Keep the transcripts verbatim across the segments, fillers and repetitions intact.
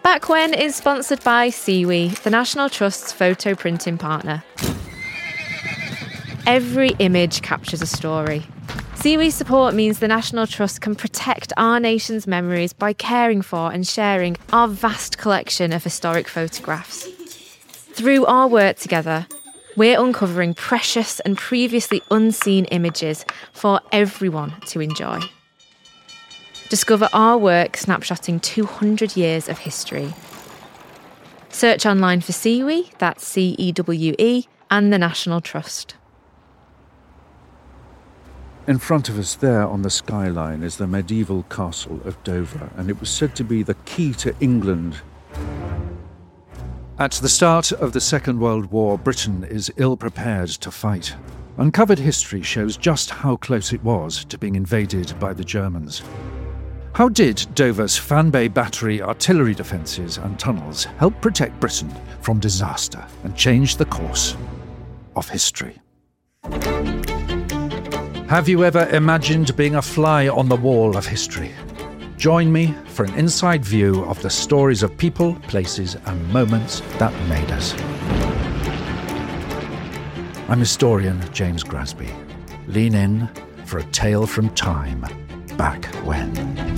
Back When is sponsored by Seawe, the National Trust's photo printing partner. Every image captures a story. Seawe's support means the National Trust can protect our nation's memories by caring for and sharing our vast collection of historic photographs. Through our work together, we're uncovering precious and previously unseen images for everyone to enjoy. Discover our work snapshotting two hundred years of history. Search online for Seawe, that's C E W E, and the National Trust. In front of us there on the skyline is the medieval castle of Dover, and it was said to be the key to England. At the start of the Second World War, Britain is ill-prepared to fight. Uncovered history shows just how close it was to being invaded by the Germans. How did Dover's Fan Bay Battery artillery defences and tunnels help protect Britain from disaster and change the course of history? Have you ever imagined being a fly on the wall of history? Join me for an inside view of the stories of people, places and moments that made us. I'm historian James Grasby. Lean in for a tale from time back when.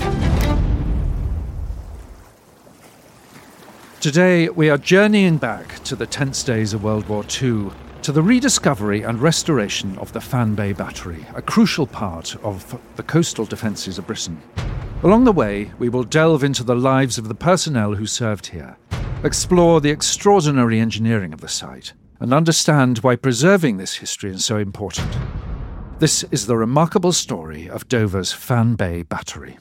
Today we are journeying back to the tense days of World War Two, to the rediscovery and restoration of the Fan Bay Battery, a crucial part of the coastal defences of Britain. Along the way, we will delve into the lives of the personnel who served here, explore the extraordinary engineering of the site, and understand why preserving this history is so important. This is the remarkable story of Dover's Fan Bay Battery.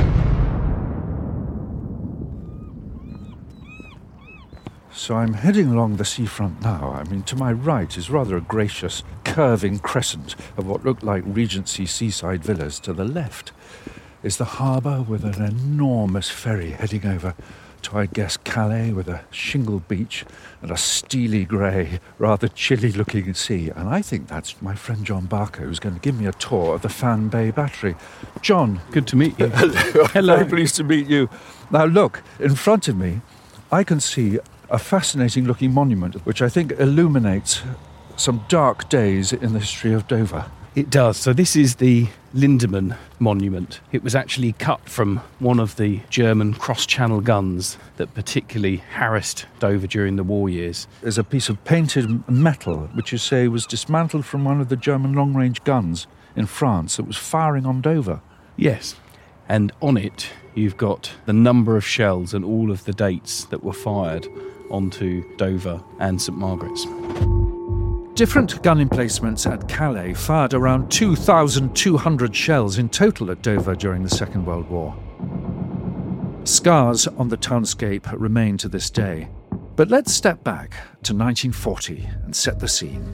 So I'm heading along the seafront now. I mean, to my right is rather a gracious, curving crescent of what looked like Regency seaside villas. To the left is the harbour with an enormous ferry heading over to, I guess, Calais, with a shingle beach and a steely grey, rather chilly-looking sea. And I think that's my friend John Barker, who's going to give me a tour of the Fan Bay Battery. John. Good to meet you. Hello. Hello. Very pleased to meet you. Now, look, in front of me, I can see a fascinating-looking monument, which I think illuminates some dark days in the history of Dover. It does. So this is the Lindemann Monument. It was actually cut from one of the German cross-channel guns that particularly harassed Dover during the war years. There's a piece of painted metal, which you say was dismantled from one of the German long-range guns in France that was firing on Dover. Yes. And on it, you've got the number of shells and all of the dates that were fired onto Dover and St Margaret's. Different gun emplacements at Calais fired around two thousand two hundred shells in total at Dover during the Second World War. Scars on the townscape remain to this day. But let's step back to nineteen forty and set the scene.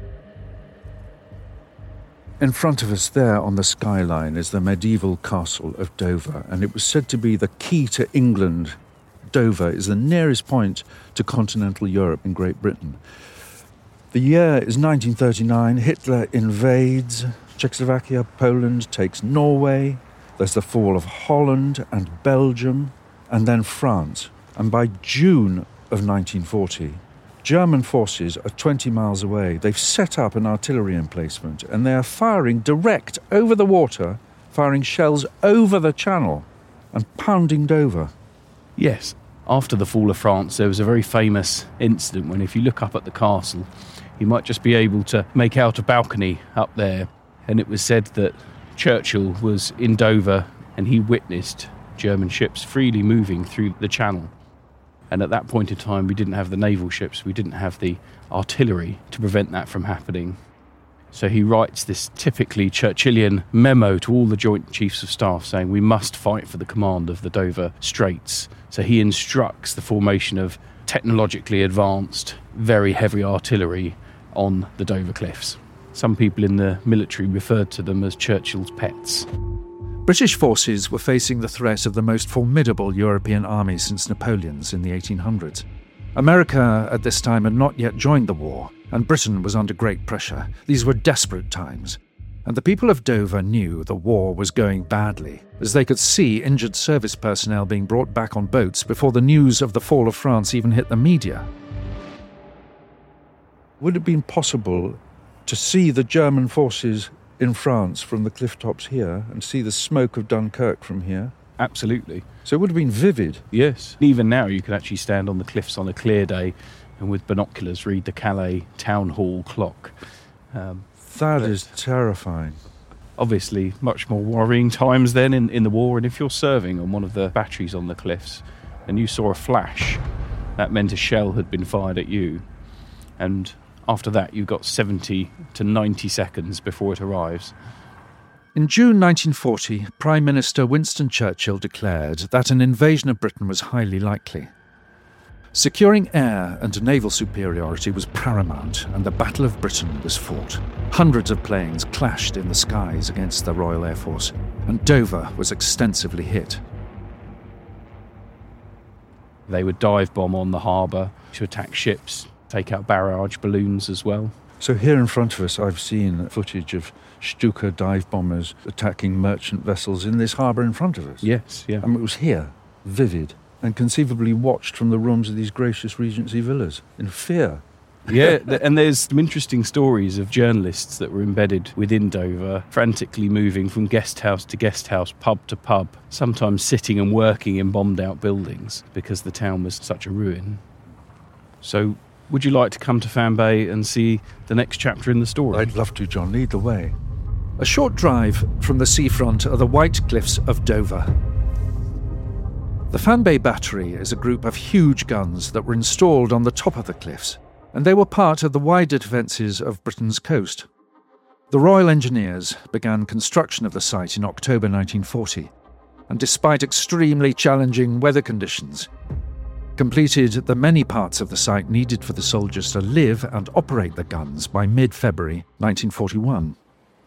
In front of us there on the skyline is the medieval castle of Dover, and it was said to be the key to England. Dover is the nearest point to continental Europe in Great Britain. The year is nineteen thirty-nine. Hitler invades Czechoslovakia, Poland takes Norway. There's the fall of Holland and Belgium, and then France. And by June of nineteen forty, German forces are twenty miles away. They've set up an artillery emplacement, and they are firing direct over the water, firing shells over the channel and pounding Dover. Yes. After the fall of France, there was a very famous incident when, if you look up at the castle, you might just be able to make out a balcony up there. And it was said that Churchill was in Dover and he witnessed German ships freely moving through the channel. And at that point in time, we didn't have the naval ships, we didn't have the artillery to prevent that from happening. So he writes this typically Churchillian memo to all the Joint Chiefs of Staff saying we must fight for the command of the Dover Straits. So he instructs the formation of technologically advanced, very heavy artillery on the Dover Cliffs. Some people in the military referred to them as Churchill's pets. British forces were facing the threat of the most formidable European army since Napoleon's in the eighteen hundreds. America at this time had not yet joined the war, and Britain was under great pressure. These were desperate times. And the people of Dover knew the war was going badly, as they could see injured service personnel being brought back on boats before the news of the fall of France even hit the media. Would it have been possible to see the German forces in France from the cliff tops here and see the smoke of Dunkirk from here? Absolutely. So it would have been vivid. Yes. Even now you can actually stand on the cliffs on a clear day and with binoculars read the Calais town hall clock. Um, that is terrifying. Obviously, much more worrying times then in, in the war, and if you're serving on one of the batteries on the cliffs and you saw a flash, that meant a shell had been fired at you. And after that, you've got seventy to ninety seconds before it arrives. In June nineteen forty, Prime Minister Winston Churchill declared that an invasion of Britain was highly likely. Securing air and naval superiority was paramount, and the Battle of Britain was fought. Hundreds of planes clashed in the skies against the Royal Air Force, and Dover was extensively hit. They would dive bomb on the harbour to attack ships, take out barrage balloons as well. So here in front of us, I've seen footage of Stuka dive bombers attacking merchant vessels in this harbour in front of us. Yes, yeah. And it was here, vivid, and conceivably watched from the rooms of these gracious Regency villas, in fear. Yeah, and there's some interesting stories of journalists that were embedded within Dover, frantically moving from guest house to guest house, pub to pub, sometimes sitting and working in bombed-out buildings because the town was such a ruin. So, would you like to come to Fan Bay and see the next chapter in the story? I'd love to, John. Lead the way. A short drive from the seafront are the White Cliffs of Dover. The Fan Bay Battery is a group of huge guns that were installed on the top of the cliffs, and they were part of the wider defences of Britain's coast. The Royal Engineers began construction of the site in October nineteen forty, and despite extremely challenging weather conditions, completed the many parts of the site needed for the soldiers to live and operate the guns by mid-February nineteen forty-one.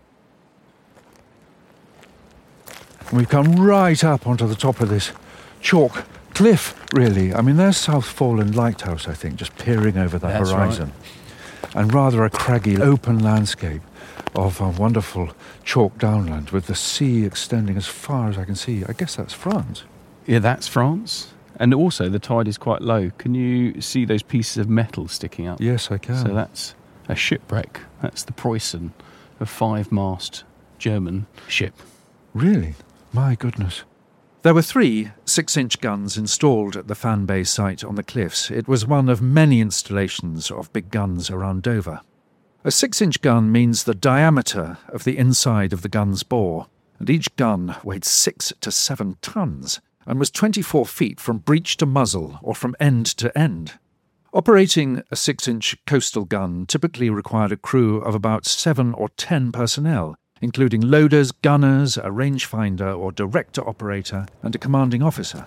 We've come right up onto the top of this chalk cliff, really. I mean, there's South Foreland Lighthouse, I think, just peering over the That's horizon. Right. And rather a craggy, open landscape of a wonderful chalk downland with the sea extending as far as I can see. I guess that's France. Yeah, that's France. And also, the tide is quite low. Can you see those pieces of metal sticking up? Yes, I can. So that's a shipwreck. That's the Preußen, a five-mast German ship. Really? My goodness. There were three six-inch guns installed at the Fan Bay site on the cliffs. It was one of many installations of big guns around Dover. A six-inch gun means the diameter of the inside of the gun's bore, and each gun weighed six to seven tons and was twenty-four feet from breech to muzzle or from end to end. Operating a six-inch coastal gun typically required a crew of about seven or ten personnel, including loaders, gunners, a rangefinder or director operator, and a commanding officer.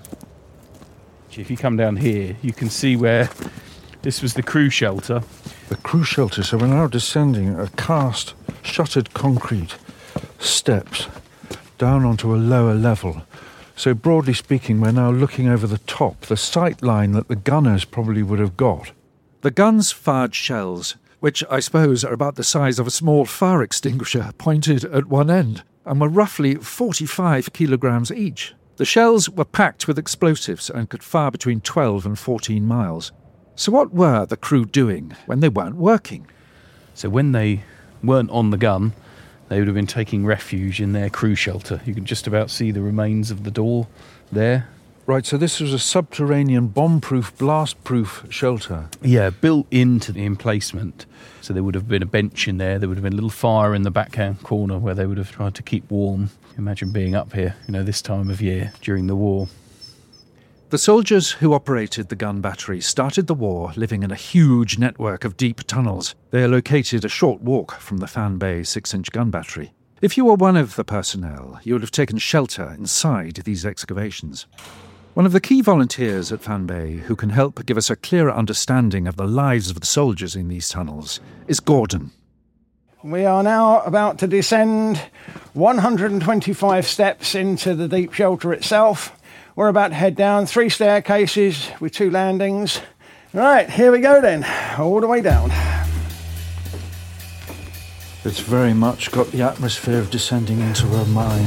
If you come down here, you can see where this was the crew shelter. The crew shelter, so we're now descending a cast, shuttered concrete steps down onto a lower level. So broadly speaking, we're now looking over the top, the sight line that the gunners probably would have got. The guns fired shells, which I suppose are about the size of a small fire extinguisher, pointed at one end, and were roughly forty-five kilograms each. The shells were packed with explosives and could fire between twelve and fourteen miles. So what were the crew doing when they weren't working? So when they weren't on the gun, they would have been taking refuge in their crew shelter. You can just about see the remains of the door there. Right, so this was a subterranean bomb-proof, blast-proof shelter. Yeah, built into the emplacement. So there would have been a bench in there. There would have been a little fire in the backhand corner where they would have tried to keep warm. Imagine being up here, you know, this time of year during the war. The soldiers who operated the gun battery started the war living in a huge network of deep tunnels. They are located a short walk from the Fan Bay six-inch gun battery. If you were one of the personnel, you would have taken shelter inside these excavations. One of the key volunteers at Fan Bay who can help give us a clearer understanding of the lives of the soldiers in these tunnels is Gordon. We are now about to descend one hundred twenty-five steps into the deep shelter itself. We're about to head down three staircases with two landings. Right, here we go then, all the way down. It's very much got the atmosphere of descending into a mine.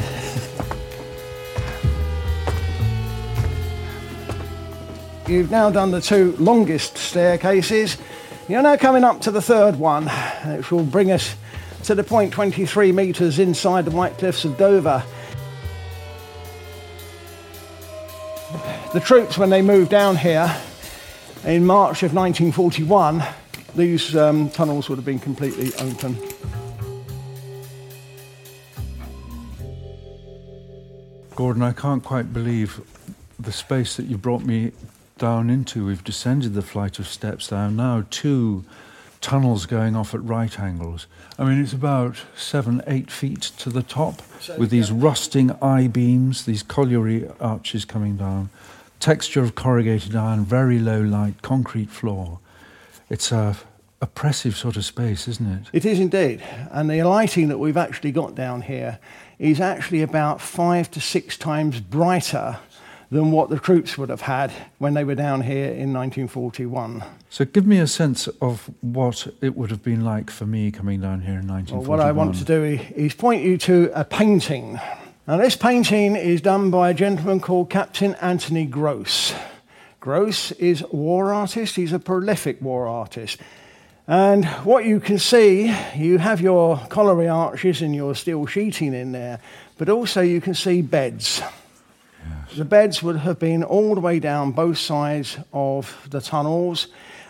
You've now done the two longest staircases. You're now coming up to the third one, which will bring us to the point twenty-three metres inside the White Cliffs of Dover. The troops, when they moved down here in March of nineteen forty-one, these um, tunnels would have been completely open. Gordon, I can't quite believe the space that you brought me down into. We've descended the flight of steps. There are now two tunnels going off at right angles. I mean, it's about seven, eight feet to the top, so, with these yeah. rusting I-beams, these colliery arches coming down, texture of corrugated iron, very low light, concrete floor. It's a oppressive sort of space, isn't it? It is indeed. And the lighting that we've actually got down here is actually about five to six times brighter than what the troops would have had when they were down here in nineteen forty-one. So give me a sense of what it would have been like for me coming down here in nineteen forty-one. Well, what I want to do is point you to a painting. Now, this painting is done by a gentleman called Captain Anthony Gross. Gross is a war artist. He's a prolific war artist. And what you can see, you have your colliery arches and your steel sheeting in there, but also you can see beds. Yes. The beds would have been all the way down both sides of the tunnels,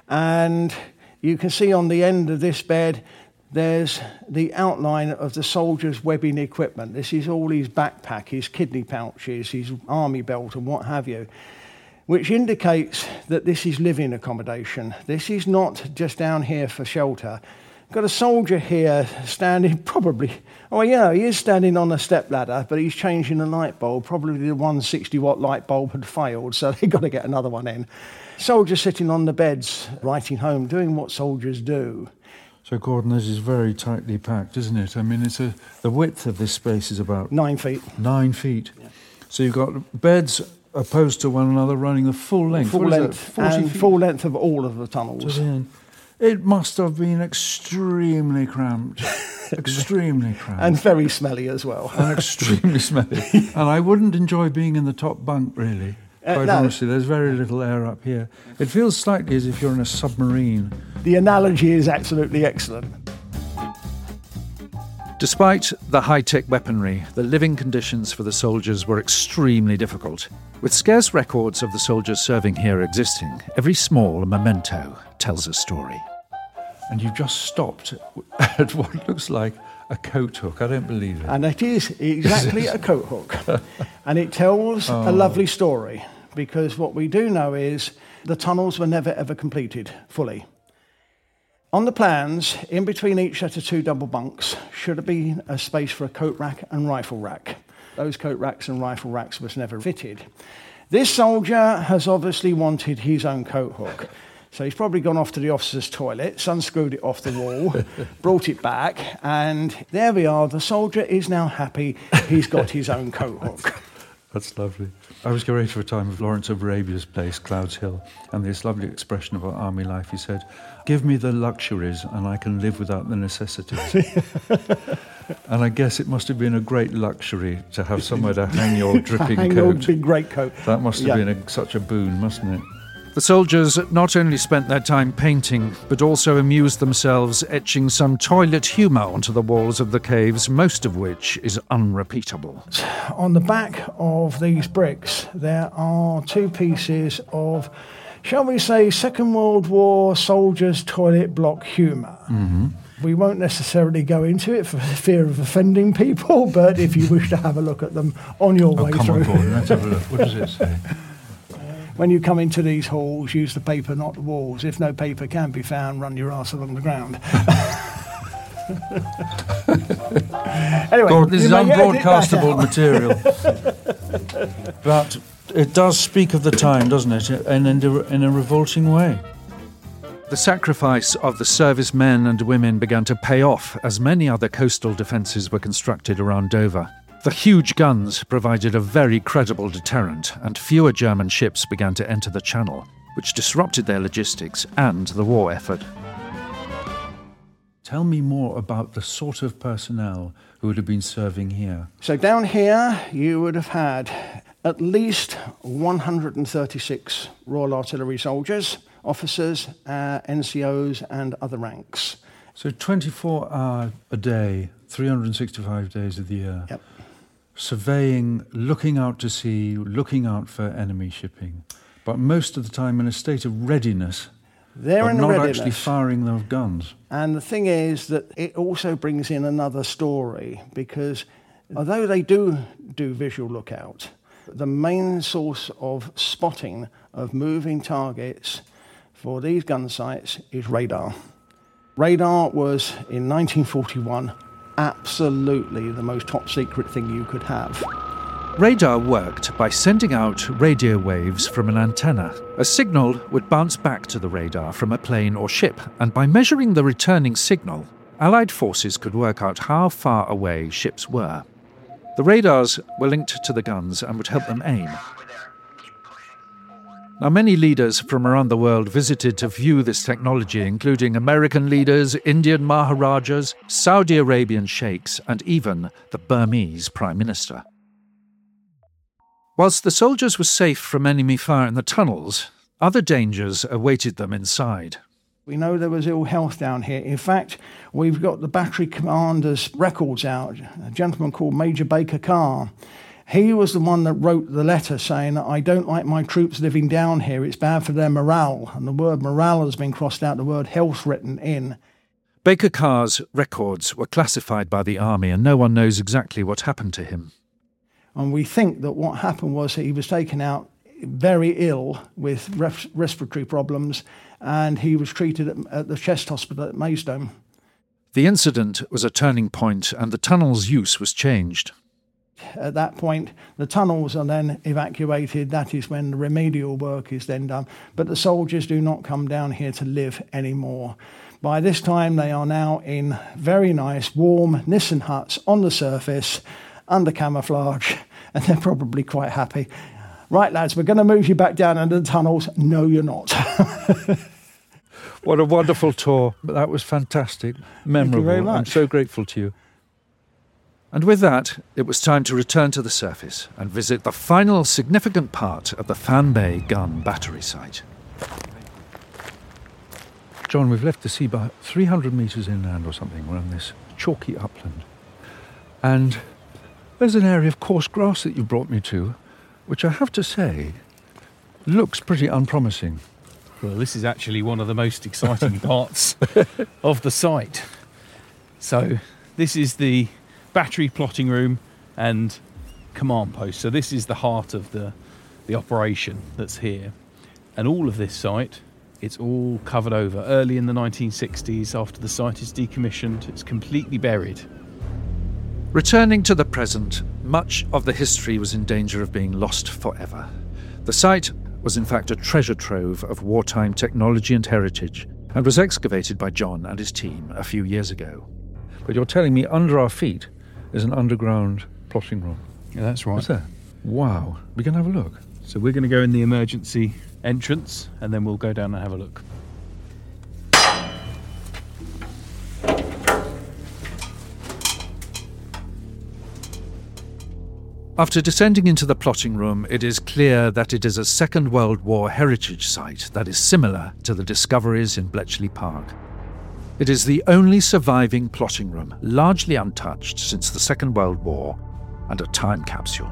and you can see on the end of this bed there's the outline of the soldier's webbing equipment. This is all his backpack, his kidney pouches, his army belt and what have you, which indicates that this is living accommodation. This is not just down here for shelter. Got a soldier here standing probably, oh yeah, he is standing on a step ladder, but he's changing a light bulb. Probably the one hundred sixty watt light bulb had failed, so they've got to get another one in. Soldiers sitting on the beds, writing home, doing what soldiers do. So, Gordon, this is very tightly packed, isn't it? I mean, it's a the width of this space is about... Nine feet. Nine feet. Yeah. So you've got beds opposed to one another running the full length. Full what length, and feet? Full length of all of the tunnels. It must have been extremely cramped. Extremely cramped. And very smelly as well. And extremely smelly. And I wouldn't enjoy being in the top bunk, really. Quite uh, no. honestly, there's very little air up here. It feels slightly as if you're in a submarine. The analogy is absolutely excellent. Despite the high-tech weaponry, the living conditions for the soldiers were extremely difficult. With scarce records of the soldiers serving here existing, every small memento tells a story. And you've just stopped at what looks like a coat hook. I don't believe it. And it is exactly a coat hook. And it tells oh. a lovely story, because what we do know is the tunnels were never ever completed fully. On the plans, in between each set of two double bunks, should have been a space for a coat rack and rifle rack. Those coat racks and rifle racks was never fitted. This soldier has obviously wanted his own coat hook. So he's probably gone off to the officer's toilet, unscrewed it off the wall, brought it back, and there we are. The soldier is now happy. He's got his own coat hook. That's lovely. I was curator of a time of Lawrence of Arabia's place, Clouds Hill, and this lovely expression of our army life. He said, "Give me the luxuries and I can live without the necessities." And I guess it must have been a great luxury to have somewhere to hang your dripping hang coat. Your big great coat. That must have yeah. been a, such a boon, mustn't it? The soldiers not only spent their time painting, but also amused themselves etching some toilet humour onto the walls of the caves, most of which is unrepeatable. On the back of these bricks, there are two pieces of, shall we say, Second World War soldiers' toilet block humour. Mm-hmm. We won't necessarily go into it for fear of offending people, but if you wish to have a look at them on your oh, way come through. On, Gordon, let's have a look. What does it say? When you come into these halls, use the paper, not the walls. If no paper can be found, run your arse along the ground. Anyway, God, this is unbroadcastable material. But it does speak of the time, doesn't it? And in a, in a revolting way. The sacrifice of the servicemen and women began to pay off as many other coastal defences were constructed around Dover. The huge guns provided a very credible deterrent, and fewer German ships began to enter the channel, which disrupted their logistics and the war effort. Tell me more about the sort of personnel who would have been serving here. So down here, you would have had at least one hundred thirty-six Royal Artillery soldiers, officers, uh, N C Os and other ranks. So twenty-four hours a day, three hundred sixty-five days of the year. Yep. Surveying, looking out to sea, looking out for enemy shipping, but most of the time in a state of readiness. They're but in not readiness. actually firing those guns. And the thing is that it also brings in another story, because although they do do visual lookout, the main source of spotting of moving targets for these gun sites is radar. Radar was, in nineteen forty-one, absolutely the most top secret thing you could have. Radar worked by sending out radio waves from an antenna. A signal would bounce back to the radar from a plane or ship, and by measuring the returning signal, Allied forces could work out how far away ships were. The radars were linked to the guns and would help them aim. Now, many leaders from around the world visited to view this technology, including American leaders, Indian Maharajas, Saudi Arabian sheikhs, and even the Burmese Prime Minister. Whilst the soldiers were safe from enemy fire in the tunnels, other dangers awaited them inside. We know there was ill health down here. In fact, we've got the battery commander's records out, a gentleman called Major Baker Carr. He was the one that wrote the letter saying, I don't like my troops living down here, it's bad for their morale. And the word morale has been crossed out, the word health written in. Baker Carr's records were classified by the army, and no one knows exactly what happened to him. And we think that what happened was that he was taken out very ill with res- respiratory problems, and he was treated at, at the chest hospital at Maidstone. The incident was a turning point, and the tunnel's use was changed. At that point, the tunnels are then evacuated. That is when the remedial work is then done. But the soldiers do not come down here to live anymore. By this time, they are now in very nice, warm Nissen huts on the surface, under camouflage, and they're probably quite happy. Right, lads, we're going to move you back down into the tunnels. No, you're not. What a wonderful tour. That was fantastic. Memorable. Thank you very much. I'm so grateful to you. And with that, it was time to return to the surface and visit the final significant part of the Fan Bay gun battery site. John, we've left the sea about three hundred metres inland or something. We're on this chalky upland. And there's an area of coarse grass that you brought me to, which I have to say looks pretty unpromising. Well, this is actually one of the most exciting parts of the site. So this is the battery plotting room and command post. So this is the heart of the, the operation that's here. And all of this site, it's all covered over. Early in the nineteen sixties, after the site is decommissioned, it's completely buried. Returning to the present, much of the history was in danger of being lost forever. The site was in fact a treasure trove of wartime technology and heritage, and was excavated by John and his team a few years ago. But you're telling me under our feet is an underground plotting room? Yeah, that's right. What's that? Wow. We can have a look. So we're going to go in the emergency entrance and then we'll go down and have a look. After descending into the plotting room, it is clear that it is a Second World War heritage site that is similar to the discoveries in Bletchley Park. It is the only surviving plotting room, largely untouched since the Second World War, and a time capsule.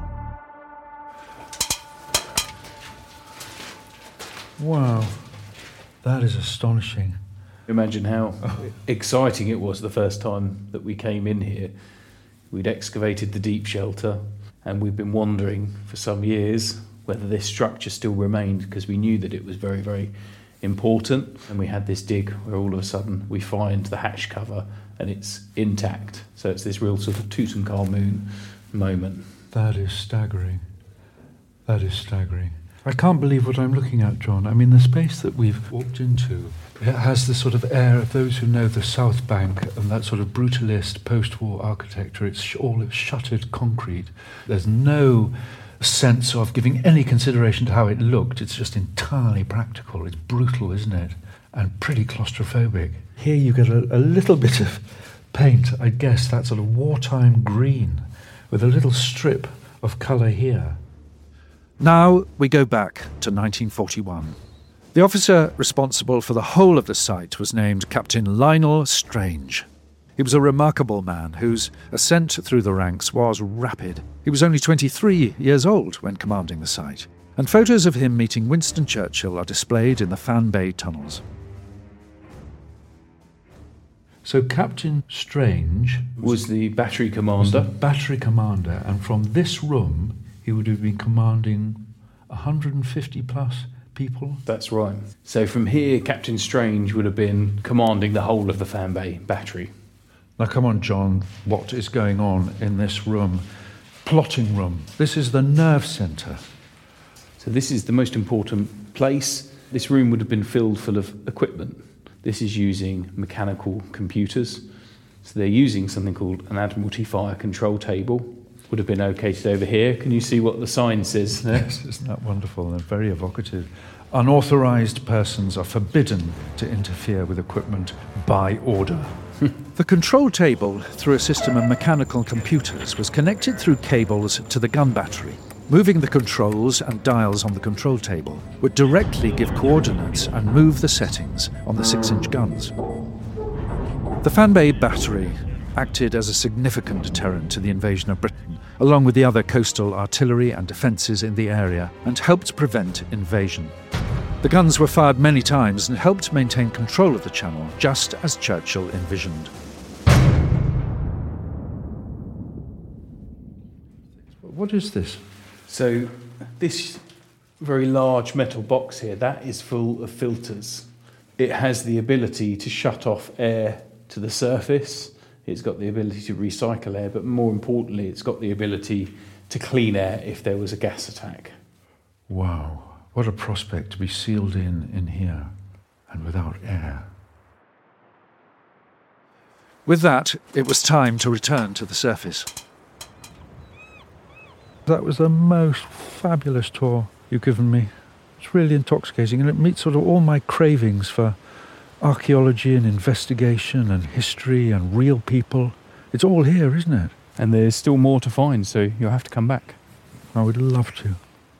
Wow. That is astonishing. Imagine how exciting it was the first time that we came in here. We'd excavated the deep shelter, and we've been wondering for some years whether this structure still remained, because we knew that it was very, very important. And we had this dig where all of a sudden we find the hatch cover and it's intact. So it's this real sort of Tutankhamun moment. That is staggering. That is staggering. I can't believe what I'm looking at, John. I mean, the space that we've walked into, it has the sort of air of those who know the South Bank and that sort of brutalist post-war architecture. It's all shuttered concrete. There's no sense of giving any consideration to how it looked. It's just entirely practical. It's brutal, isn't it? And pretty claustrophobic. Here you get a, a little bit of paint, I guess, that sort of wartime green, with a little strip of colour here. Now we go back to nineteen forty-one. The officer responsible for the whole of the site was named Captain Lionel Strange. He was a remarkable man whose ascent through the ranks was rapid. He was only twenty-three years old when commanding the site, and photos of him meeting Winston Churchill are displayed in the Fan Bay tunnels. So Captain Strange Was the battery was commander. the battery commander, and from this room he would have been commanding one hundred fifty plus people. That's right. So from here, Captain Strange would have been commanding the whole of the Fan Bay battery. Now come on, John, what is going on in this room? Plotting room. This is the nerve centre. So this is the most important place. This room would have been filled full of equipment. This is using mechanical computers. So they're using something called an Admiralty Fire Control Table. Would have been located over here. Can you see what the sign says there? Yes, isn't that wonderful and very evocative? Unauthorised persons are forbidden to interfere with equipment by order. The control table, through a system of mechanical computers, was connected through cables to the gun battery. Moving the controls and dials on the control table would directly give coordinates and move the settings on the six-inch guns. The Fan Bay battery acted as a significant deterrent to the invasion of Britain, along with the other coastal artillery and defences in the area, and helped prevent invasion. The guns were fired many times and helped maintain control of the channel, just as Churchill envisioned. What is this? So this very large metal box here, that is full of filters. It has the ability to shut off air to the surface. It's got the ability to recycle air, but more importantly, it's got the ability to clean air if there was a gas attack. Wow, what a prospect to be sealed in in here and without air. With that, it was time to return to the surface. That was the most fabulous tour you've given me. It's really intoxicating, and it meets sort of all my cravings for archaeology and investigation and history and real people. It's all here, isn't it? And there's still more to find, so you'll have to come back. I would love to.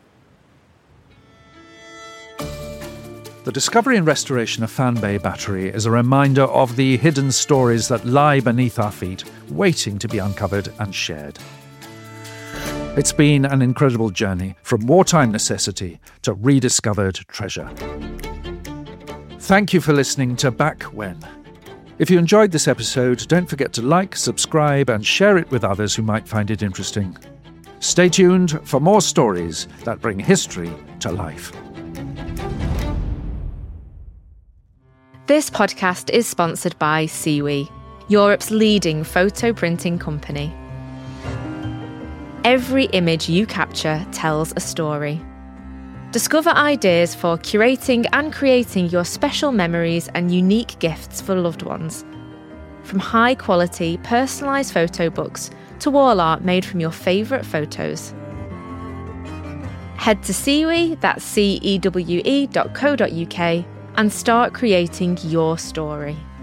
The discovery and restoration of Fan Bay Battery is a reminder of the hidden stories that lie beneath our feet, waiting to be uncovered and shared. It's been an incredible journey from wartime necessity to rediscovered treasure. Thank you for listening to Back When. If you enjoyed this episode, don't forget to like, subscribe, and share it with others who might find it interesting. Stay tuned for more stories that bring history to life. This podcast is sponsored by Seawe, Europe's leading photo printing company. Every image you capture tells a story. Discover ideas for curating and creating your special memories and unique gifts for loved ones. From high-quality, personalised photo books to wall art made from your favourite photos. Head to Seawe, that's C E W E dot co dot U K, and start creating your story.